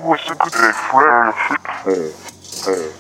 você que frère fit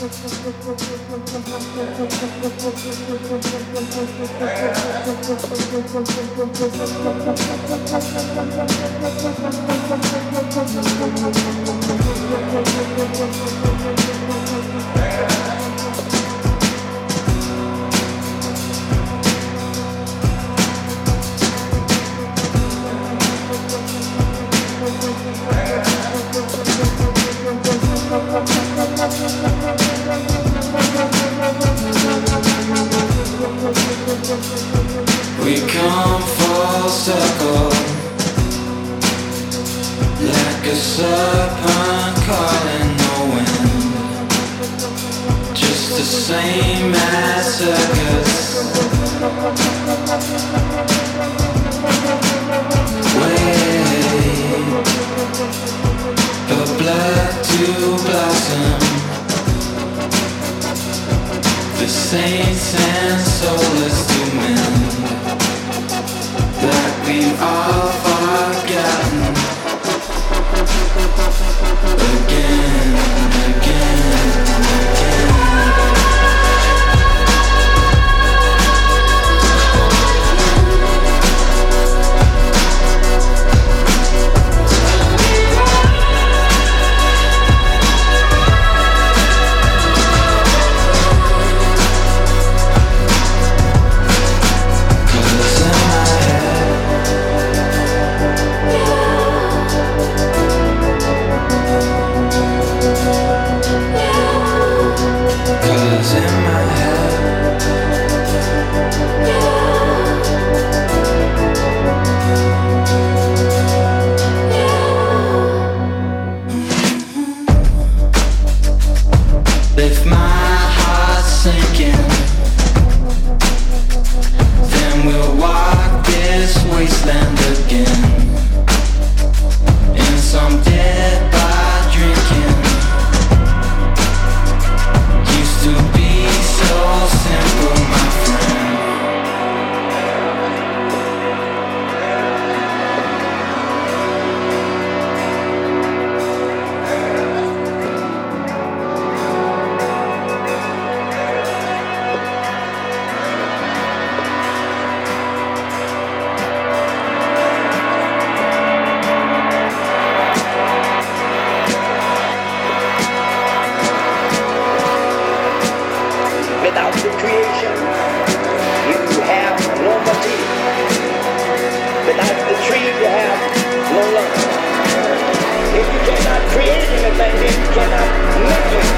We come full circle, like a serpent caught in the wind. Just the same as circus. Wait for blood to blossom. The saints and soulless to mend, that we've all forgotten. Again, again, again. If my heart's sinking, then we'll walk this wasteland again, in some dead bar drinking. Used to be so simple, my friend. Without the creation, you have no material. Without the tree, you have no love. If you cannot create anything, then you cannot make it.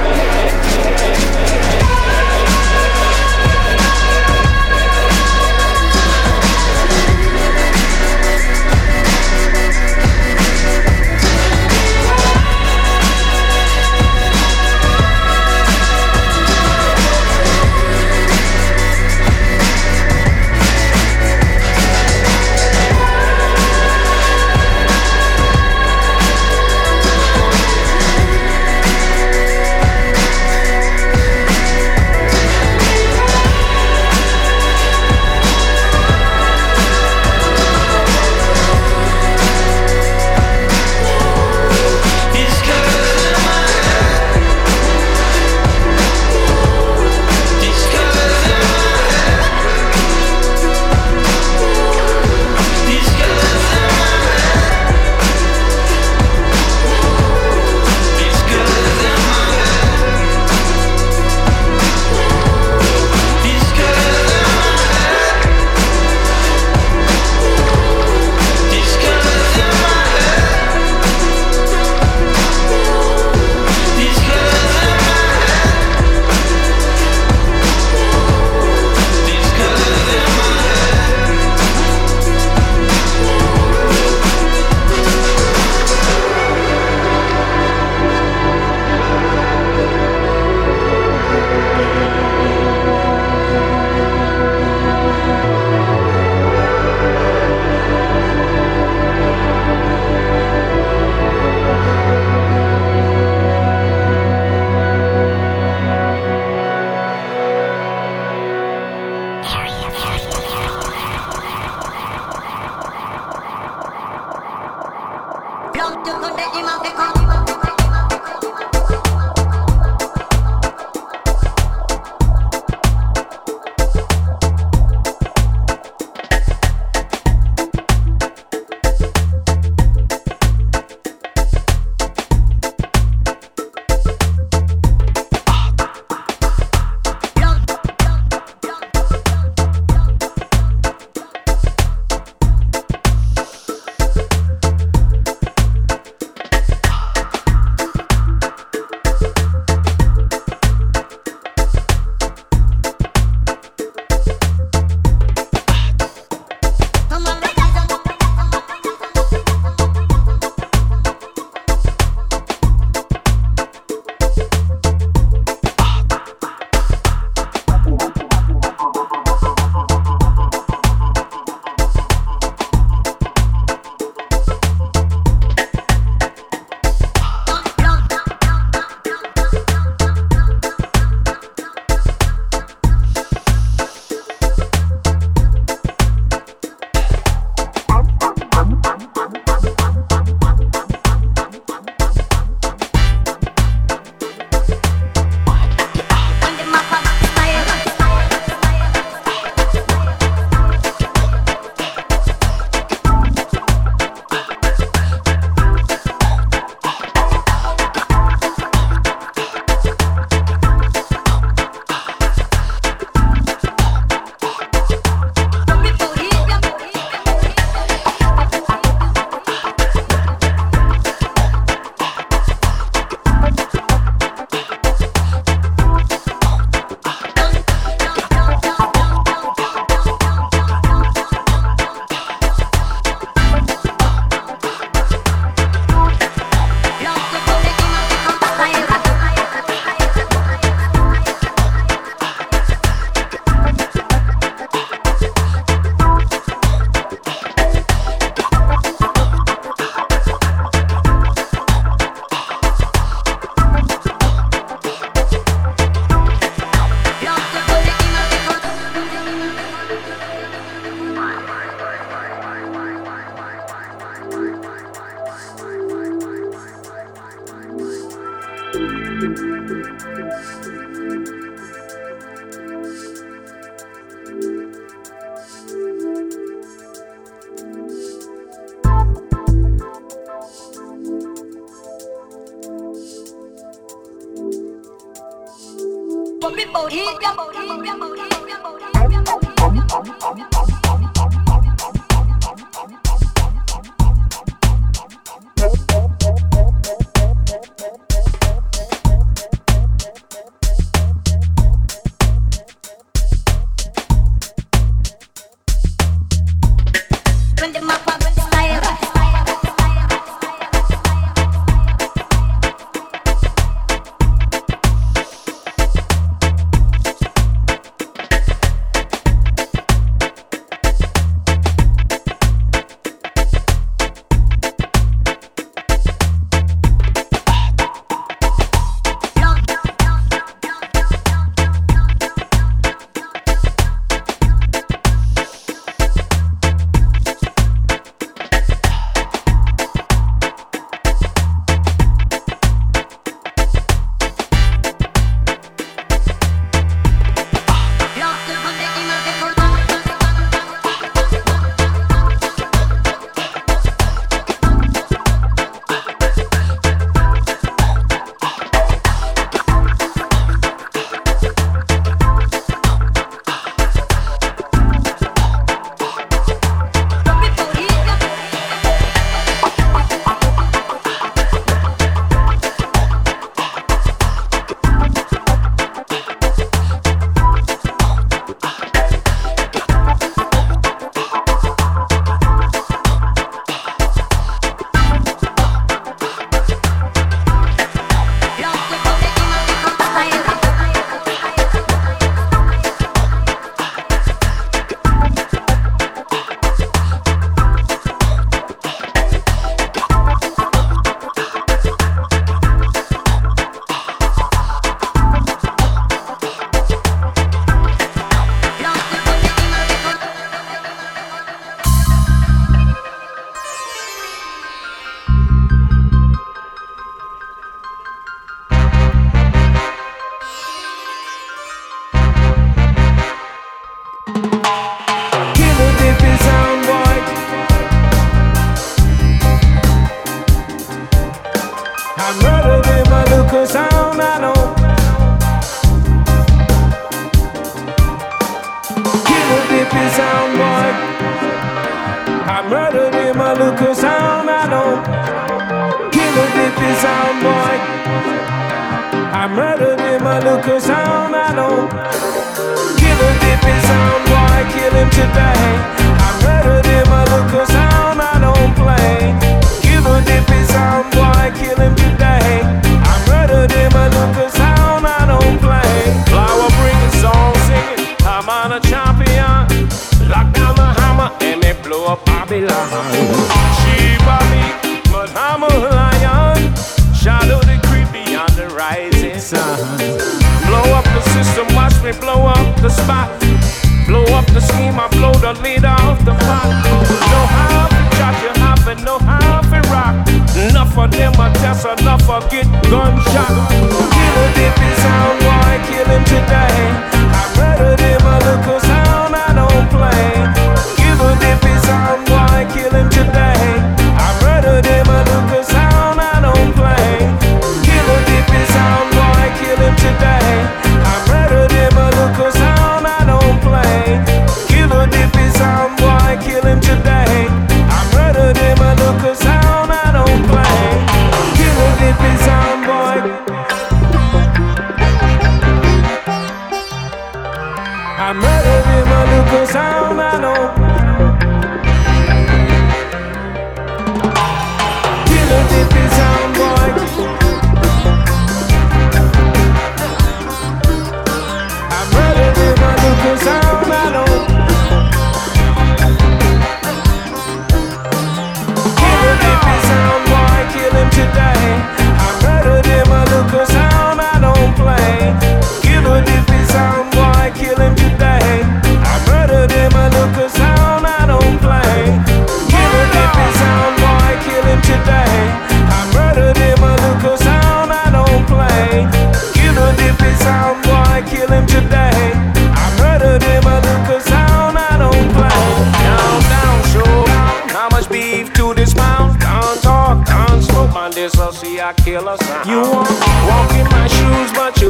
this, I'll see I kill a sound. You won't walk in my shoes, but you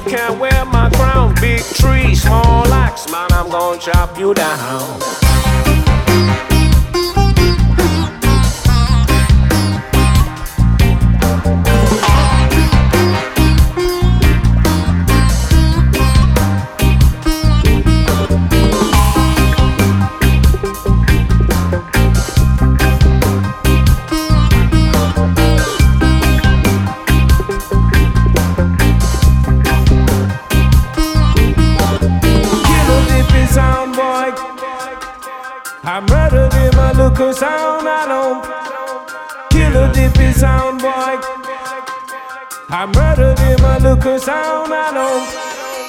can't wear my crown. Big tree, small axe, man, I'm gonna chop you down. I murdered him, I look a sound, I don't kill a dippy sound boy. I murdered him, I look a sound, I don't.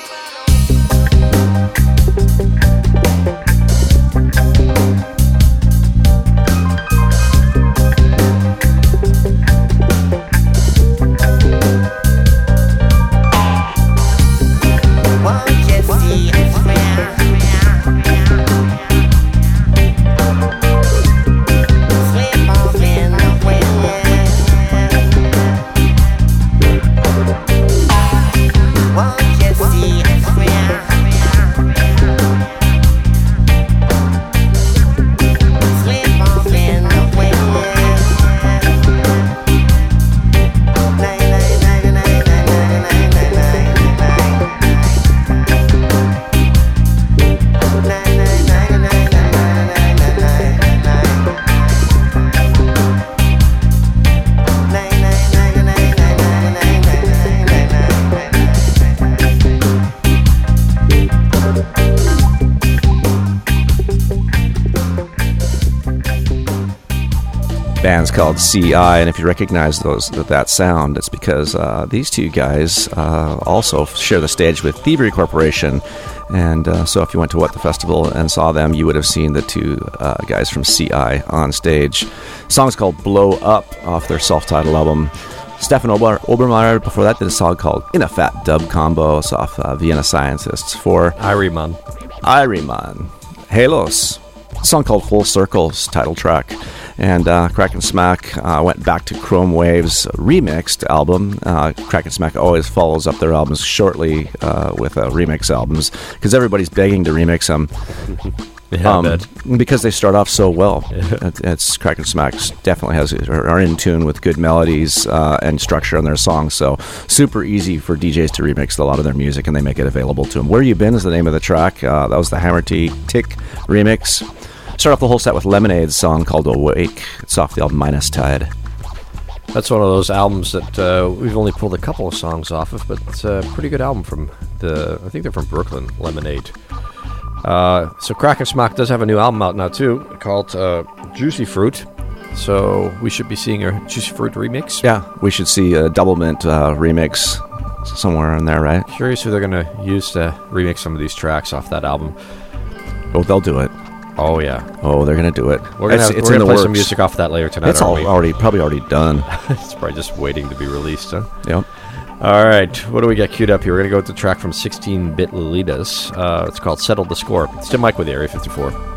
Band's called CI, and if you recognize that sound, it's because these two guys also share the stage with Thievery Corporation, and so if you went to What the Festival and saw them, you would have seen the two guys from CI on stage. The song's called Blow Up off their self-titled album. Stefan Obermeier before that did a song called In a Fat Dub Combo. It's off Vienna Scientists for Iriman. Halos. A song called Full Circle's title track. And Crack and Smack went back to Chrome Wave's remixed album. Crack and Smack always follows up their albums shortly with remix albums because everybody's begging to remix them. Because they start off so well. It's Crack and Smack definitely are in tune with good melodies and structure on their songs. So super easy for DJs to remix a lot of their music, and they make it available to them. Where You Been is the name of the track. That was the Hammer T Tick remix. Start off the whole set with Lemonade's song called Awake. It's off the album Minus Tide. That's one of those albums that we've only pulled a couple of songs off of, but it's a pretty good album from I think they're from Brooklyn, Lemonade. So Crack and Smack does have a new album out now too, called Juicy Fruit. So we should be seeing a Juicy Fruit remix. Yeah, we should see a Double Mint remix somewhere in there, right? Curious who they're going to use to remix some of these tracks off that album. Oh, they'll do it. Oh, yeah. Oh, they're going to do it. We're going to play some music off that later tonight, It's probably already done. It's probably just waiting to be released, huh? Yep. All right. What do we got queued up here? We're going to go with the track from 16-Bit Lolitas. It's called Settle the Score. It's Tim Mike with Area 54.